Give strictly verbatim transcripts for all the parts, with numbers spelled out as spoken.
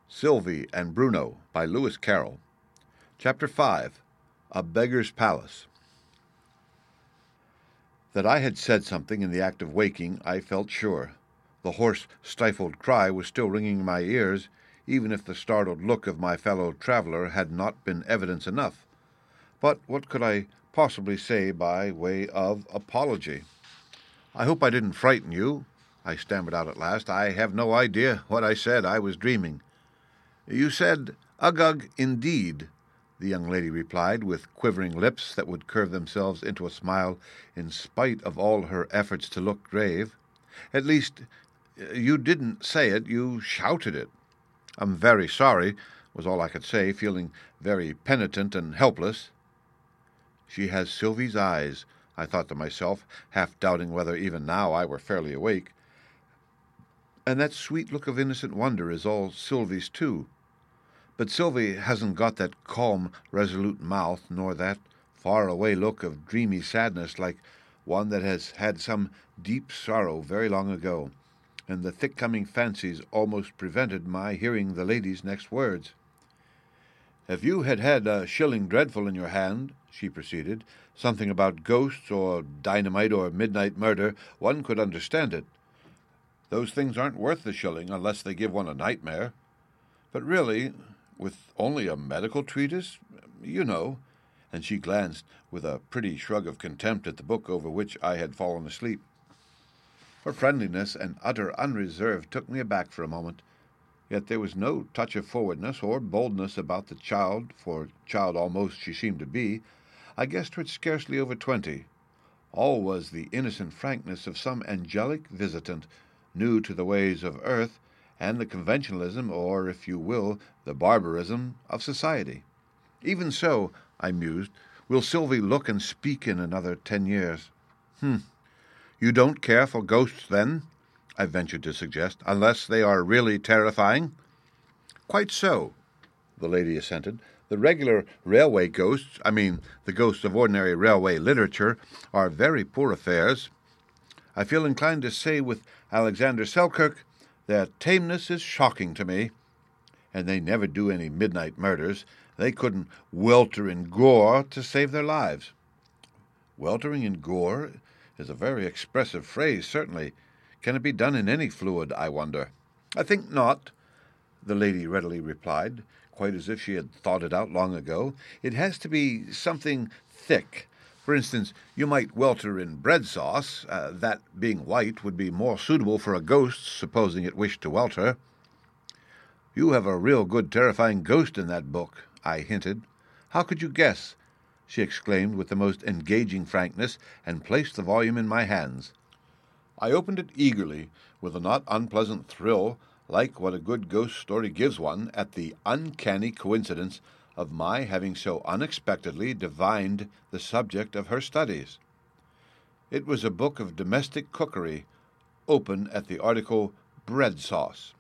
Sylvie and Bruno by Lewis Carroll. Chapter five. A Beggar's Palace. That I had said something in the act of waking, I felt sure. The hoarse, stifled cry was still ringing in my ears, even if the startled look of my fellow traveller had not been evidence enough. But what could I possibly say by way of apology? "I hope I didn't frighten you," I stammered out at last. "I have no idea what I said. I was dreaming." "You said, 'Uggug,' indeed," the young lady replied, with quivering lips that would curve themselves into a smile in spite of all her efforts to look grave. "At least, you didn't say it, you shouted it." "I'm very sorry," was all I could say, feeling very penitent and helpless. She has Sylvie's eyes, I thought to myself, half doubting whether even now I were fairly awake. And that sweet look of innocent wonder is all Sylvie's too. But Sylvie hasn't got that calm, resolute mouth, nor that far-away look of dreamy sadness like one that has had some deep sorrow very long ago, and the thick-coming fancies almost prevented my hearing the lady's next words. "If you had had a shilling dreadful in your hand," she proceeded, "something about ghosts or dynamite or midnight murder, one could understand it. Those things aren't worth the shilling unless they give one a nightmare. But really, with only a medical treatise, you know," and she glanced with a pretty shrug of contempt at the book over which I had fallen asleep. Her friendliness and utter unreserve took me aback for a moment, yet there was no touch of forwardness or boldness about the child, for child almost she seemed to be. I guessed her at scarcely over twenty. All was the innocent frankness of some angelic visitant, new to the ways of earth, and the conventionalism, or, if you will, the barbarism, of society. Even so, I mused, will Sylvie look and speak in another ten years. Hmm. "You don't care for ghosts, then?" I ventured to suggest, "unless they are really terrifying?" "Quite so," the lady assented. "The regular railway ghosts, I mean the ghosts of ordinary railway literature, are very poor affairs. I feel inclined to say with Alexander Selkirk, their tameness is shocking to me. And they never do any midnight murders. They couldn't welter in gore to save their lives." "Weltering in gore is a very expressive phrase, certainly. Can it be done in any fluid, I wonder?" "I think not," the lady readily replied, quite as if she had thought it out long ago. "It has to be something thick. For instance, you might welter in bread sauce. Uh, that, being white, would be more suitable for a ghost, supposing it wished to welter." "You have a real good terrifying ghost in that book," I hinted. "How could you guess?" she exclaimed with the most engaging frankness, and placed the volume in my hands. I opened it eagerly, with a not unpleasant thrill, like what a good ghost story gives one, at the uncanny coincidence of my having so unexpectedly divined the subject of her studies. It was a book of domestic cookery, open at the article bread sauce.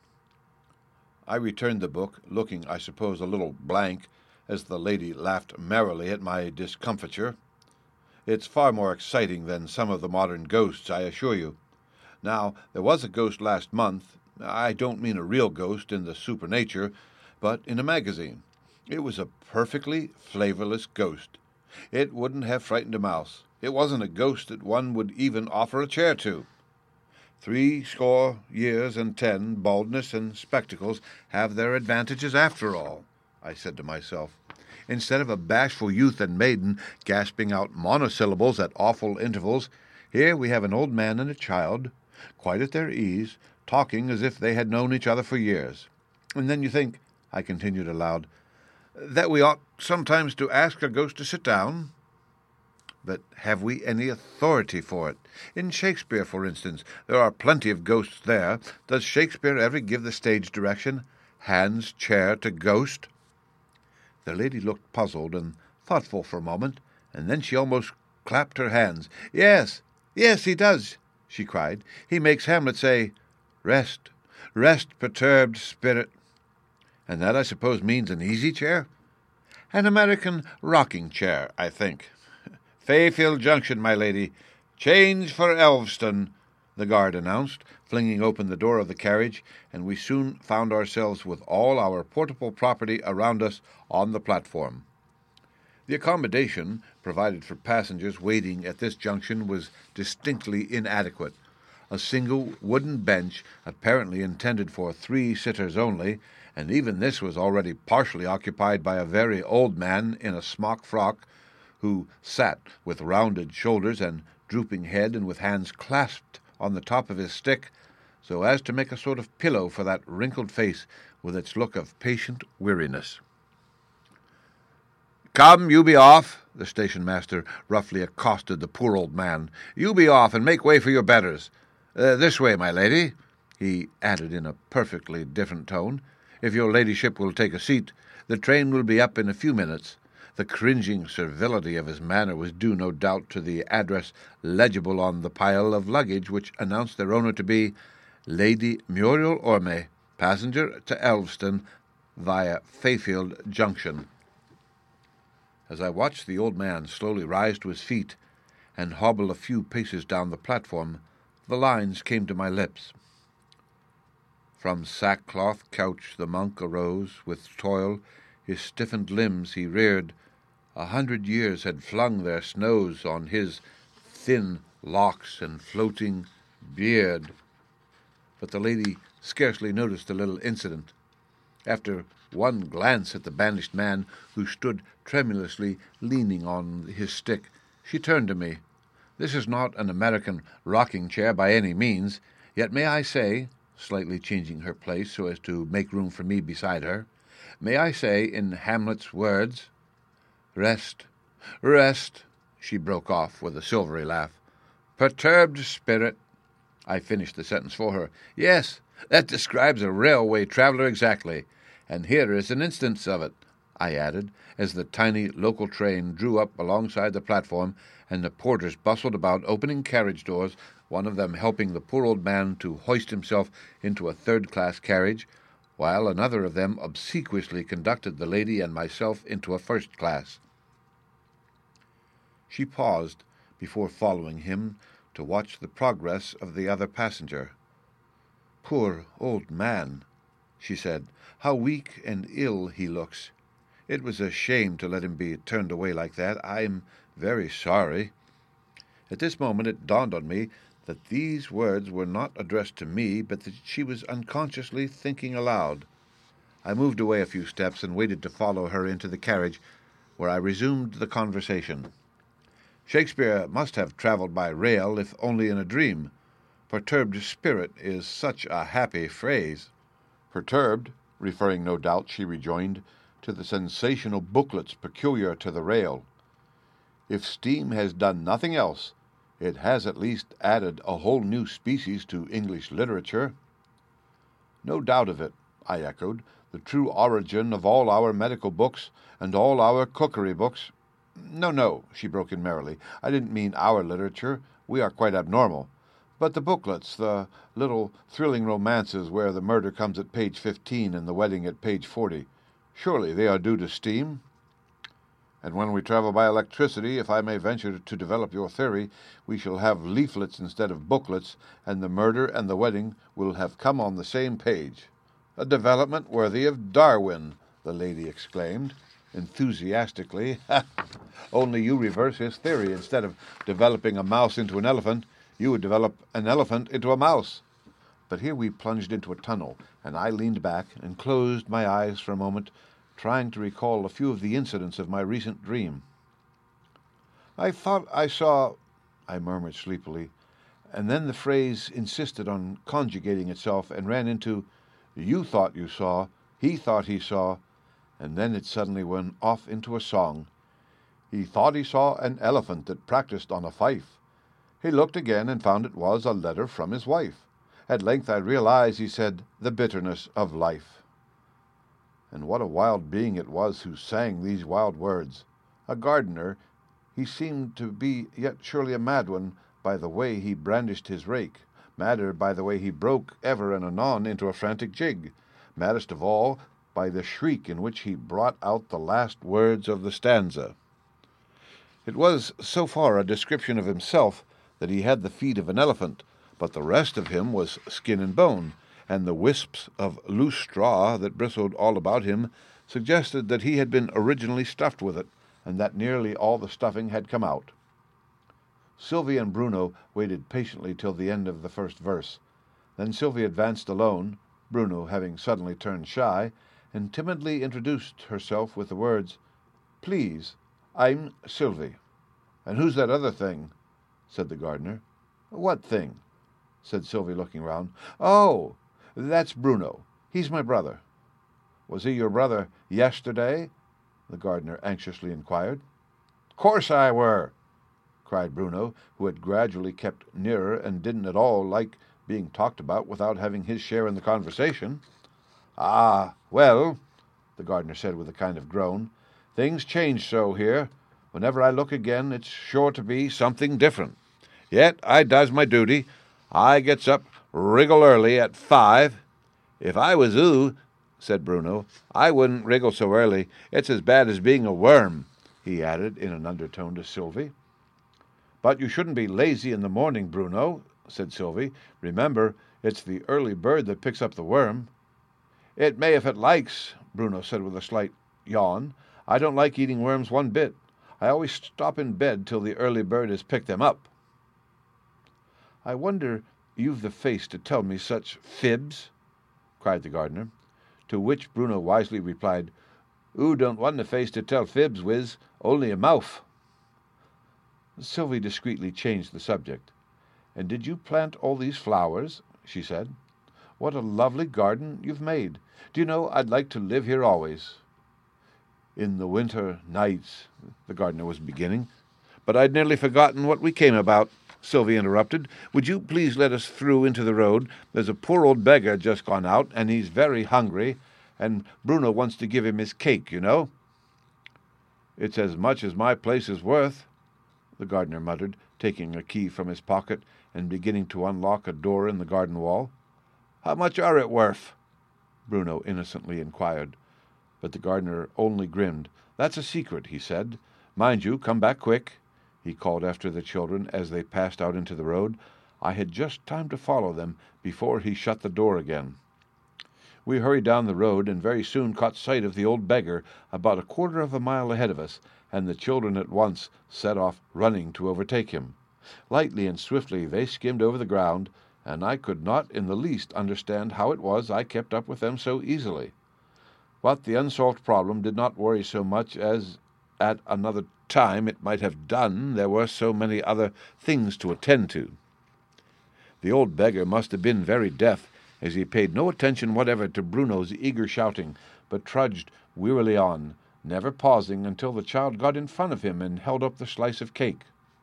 I returned the book, looking, I suppose, a little blank, as the lady laughed merrily at my discomfiture. "It's far more exciting than some of the modern ghosts, I assure you. Now, there was a ghost last month. I don't mean a real ghost in the supernature, but in a magazine. It was a perfectly flavourless ghost. It wouldn't have frightened a mouse. It wasn't a ghost that one would even offer a chair to. Three score years and ten, baldness and spectacles have their advantages after all," I said to myself. Instead of a bashful youth and maiden gasping out monosyllables at awful intervals, here we have an old man and a child, quite at their ease, talking as if they had known each other for years. And then you think, I continued aloud, that we ought sometimes to ask a ghost to sit down. But have we any authority for it? In Shakespeare, for instance, there are plenty of ghosts there. Does Shakespeare ever give the stage direction, hands chair to ghost? The lady looked puzzled and thoughtful for a moment, and then she almost clapped her hands. "Yes, yes, he does," she cried. "He makes Hamlet say, 'Rest, rest, perturbed spirit.' And that, I suppose, means an easy chair?" "An American rocking chair, I think." "Fayfield Junction, my lady. Change for Elveston. the guard announced, flinging open the door of the carriage, and we soon found ourselves with all our portable property around us on the platform. The accommodation provided for passengers waiting at this junction was distinctly inadequate. A single wooden bench, apparently intended for three sitters only, and even this was already partially occupied by a very old man in a smock frock, who sat with rounded shoulders and drooping head and with hands clasped on the top of his stick, so as to make a sort of pillow for that wrinkled face with its look of patient weariness. "Come, you be off," the station-master roughly accosted the poor old man. "You be off, and make way for your betters. Uh, this way, my lady," he added in a perfectly different tone. "If your ladyship will take a seat, the train will be up in a few minutes." The cringing servility of his manner was due, no doubt, to the address legible on the pile of luggage, which announced their owner to be Lady Muriel Orme, passenger to Elveston via Fayfield Junction. As I watched the old man slowly rise to his feet and hobble a few paces down the platform, the lines came to my lips. From sackcloth couch the monk arose, with toil his stiffened limbs he reared. A hundred years had flung their snows on his thin locks and floating beard. But the lady scarcely noticed the little incident. After one glance at the banished man, who stood tremulously leaning on his stick, she turned to me. This is not an American rocking-chair by any means, yet may I say, slightly changing her place so as to make room for me beside her, may I say, in Hamlet's words, "Rest, rest," she broke off with a silvery laugh. "Perturbed spirit." I finished the sentence for her. "Yes, that describes a railway traveller exactly, and here is an instance of it," I added, as the tiny local train drew up alongside the platform, and the porters bustled about opening carriage doors, one of them helping the poor old man to hoist himself into a third-class carriage, while another of them obsequiously conducted the lady and myself into a first class. She paused before following him to watch the progress of the other passenger. "Poor old man," she said. "How weak and ill he looks. It was a shame to let him be turned away like that. I'm very sorry." At this moment it dawned on me that these words were not addressed to me, but that she was unconsciously thinking aloud. I moved away a few steps and waited to follow her into the carriage, where I resumed the conversation. "Shakespeare must have travelled by rail, if only in a dream. Perturbed spirit is such a happy phrase." "Perturbed," referring no doubt, she rejoined, to the sensational booklets peculiar to the rail. "If steam has done nothing else, it has at least added a whole new species to English literature." "No doubt of it," I echoed. "The true origin of all our medical books and all our cookery books—" "No, no," she broke in merrily. "I didn't mean our literature. We are quite abnormal. But the booklets, the little thrilling romances where the murder comes at page fifteen and the wedding at page forty, surely they are due to steam. And when we travel by electricity, if I may venture to develop your theory, we shall have leaflets instead of booklets, and the murder and the wedding will have come on the same page." "A development worthy of Darwin," the lady exclaimed enthusiastically. "Only you reverse his theory. Instead of developing a mouse into an elephant, you would develop an elephant into a mouse." But here we plunged into a tunnel, and I leaned back and closed my eyes for a moment, trying to recall a few of the incidents of my recent dream. "I thought I saw—" I murmured sleepily, and then the phrase insisted on conjugating itself and ran into "you thought you saw, he thought he saw," and then it suddenly went off into a song. "He thought he saw an elephant that practised on a fife. He looked again and found it was a letter from his wife. At length I realized," he said, "the bitterness of life." And what a wild being it was who sang these wild words. A gardener, he seemed to be, yet surely a mad one, by the way he brandished his rake, madder by the way he broke ever and anon into a frantic jig, maddest of all by the shriek in which he brought out the last words of the stanza. It was so far a description of himself that he had the feet of an elephant, but the rest of him was skin and bone, and the wisps of loose straw that bristled all about him suggested that he had been originally stuffed with it, and that nearly all the stuffing had come out. Sylvie and Bruno waited patiently till the end of the first verse. Then Sylvie advanced alone, Bruno having suddenly turned shy, and timidly introduced herself with the words, "Please, I'm Sylvie." "And who's that other thing?" said the gardener. "What thing?" said Sylvie, looking round. "Oh, that's Bruno. He's my brother." "Was he your brother yesterday?" the gardener anxiously inquired. "Course I were," cried Bruno, who had gradually kept nearer and didn't at all like being talked about without having his share in the conversation. "Ah, well," the gardener said with a kind of groan, "things change so here. Whenever I look again, it's sure to be something different. Yet I does my duty. I gets up wriggle early at five. If I was oo," said Bruno, "I wouldn't wriggle so early. It's as bad as being a worm," he added in an undertone to Sylvie. "But you shouldn't be lazy in the morning, Bruno," said Sylvie. "Remember, it's the early bird that picks up the worm." "It may if it likes," Bruno said with a slight yawn. "I don't like eating worms one bit. I always stop in bed till the early bird has picked them up." "I wonder you've the face to tell me such fibs," cried the gardener, to which Bruno wisely replied, "Oo don't want a face to tell fibs wiz, only a mouth." Sylvie discreetly changed the subject. "And did you plant all these flowers?" she said. "What a lovely garden you've made. Do you know, I'd like to live here always." "In the winter nights," the gardener was beginning. "But I'd nearly forgotten what we came about," Sylvie interrupted. "Would you please let us through into the road? There's a poor old beggar just gone out, and he's very hungry, and Bruno wants to give him his cake, you know." "It's as much as my place is worth," the gardener muttered, taking a key from his pocket and beginning to unlock a door in the garden wall. "How much are it worth?" Bruno innocently inquired. But the gardener only grinned. "That's a secret," he said. "Mind you, come back quick," he called after the children as they passed out into the road. I had just time to follow them before he shut the door again. We hurried down the road and very soon caught sight of the old beggar about a quarter of a mile ahead of us, and the children at once set off running to overtake him. Lightly and swiftly they skimmed over the ground, and I could not in the least understand how it was I kept up with them so easily. But the unsolved problem did not worry so much as at another time it might have done. There were so many other things to attend to. The old beggar must have been very deaf, as he paid no attention whatever to Bruno's eager shouting, but trudged wearily on, never pausing until the child got in front of him and held up the slice of cake.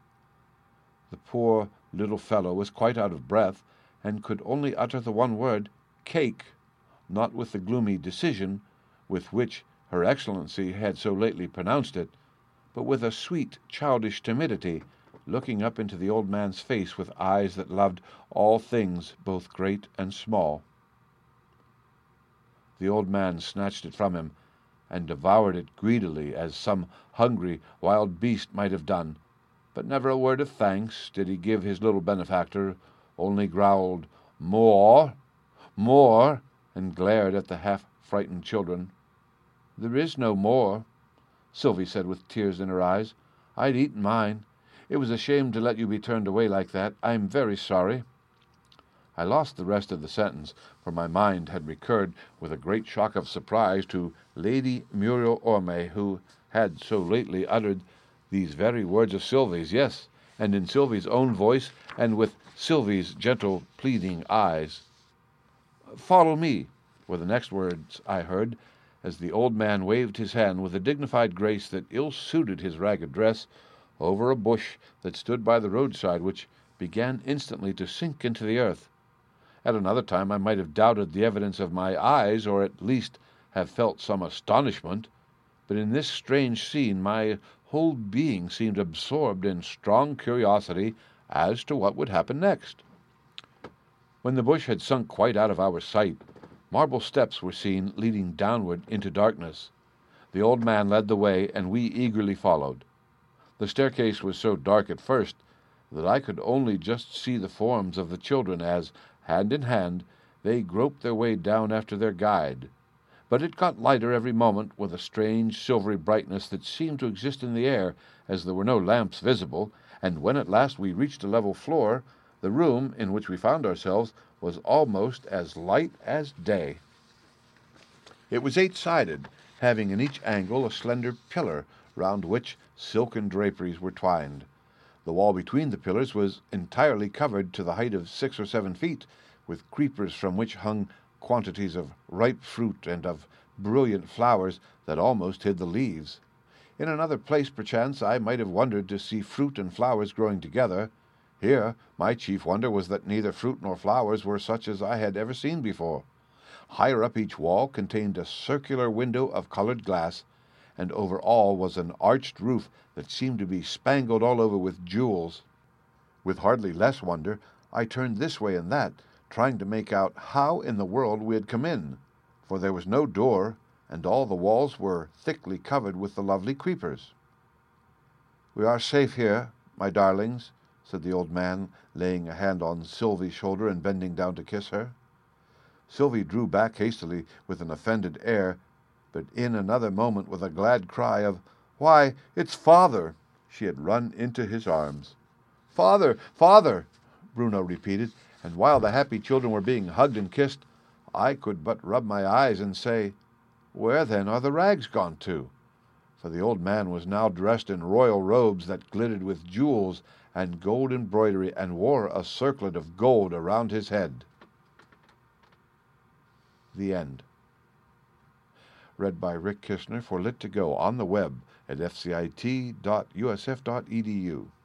The poor little fellow was quite out of breath, and could only utter the one word, "Cake," not with the gloomy decision with which Her Excellency had so lately pronounced it, but with a sweet, childish timidity, looking up into the old man's face with eyes that loved all things, both great and small. The old man snatched it from him, and devoured it greedily, as some hungry wild beast might have done, but never a word of thanks did he give his little benefactor, only growled, "More, more," and glared at the half-frightened children. "There is no more," Sylvie said with tears in her eyes. "I'd eaten mine. It was a shame to let you be turned away like that. I'm very sorry." I lost the rest of the sentence, for my mind had recurred with a great shock of surprise to Lady Muriel Orme, who had so lately uttered these very words of Sylvie's, yes, and in Sylvie's own voice, and with Sylvie's gentle, pleading eyes. "Follow me," were the next words I heard, as the old man waved his hand with a dignified grace that ill-suited his ragged dress, over a bush that stood by the roadside, which began instantly to sink into the earth. At another time I might have doubted the evidence of my eyes, or at least have felt some astonishment, but in this strange scene my whole being seemed absorbed in strong curiosity as to what would happen next. When the bush had sunk quite out of our sight, marble steps were seen leading downward into darkness. The old man led the way, and we eagerly followed. The staircase was so dark at first that I could only just see the forms of the children as, hand in hand, they groped their way down after their guide. But it got lighter every moment, with a strange silvery brightness that seemed to exist in the air, as there were no lamps visible, and when at last we reached a level floor, the room in which we found ourselves was almost as light as day. It was eight-sided, having in each angle a slender pillar, round which silken draperies were twined. The wall between the pillars was entirely covered to the height of six or seven feet, with creepers from which hung quantities of ripe fruit and of brilliant flowers that almost hid the leaves. In another place, perchance, I might have wondered to see fruit and flowers growing together. Here my chief wonder was that neither fruit nor flowers were such as I had ever seen before. Higher up each wall contained a circular window of colored glass, and over all was an arched roof that seemed to be spangled all over with jewels. With hardly less wonder, I turned this way and that, trying to make out how in the world we had come in, for there was no door, and all the walls were thickly covered with the lovely creepers. "We are safe here, my darlings," said the old man, laying a hand on Sylvie's shoulder and bending down to kiss her. Sylvie drew back hastily with an offended air, but in another moment, with a glad cry of, "Why, it's father!" she had run into his arms. "Father, father!" Bruno repeated, and while the happy children were being hugged and kissed, I could but rub my eyes and say, "Where then are the rags gone to?" For the old man was now dressed in royal robes that glittered with jewels and gold embroidery, and wore a circlet of gold around his head. The end. Read by Rick Kishner for Lit to Go on the web at f c i t dot u s f dot e d u.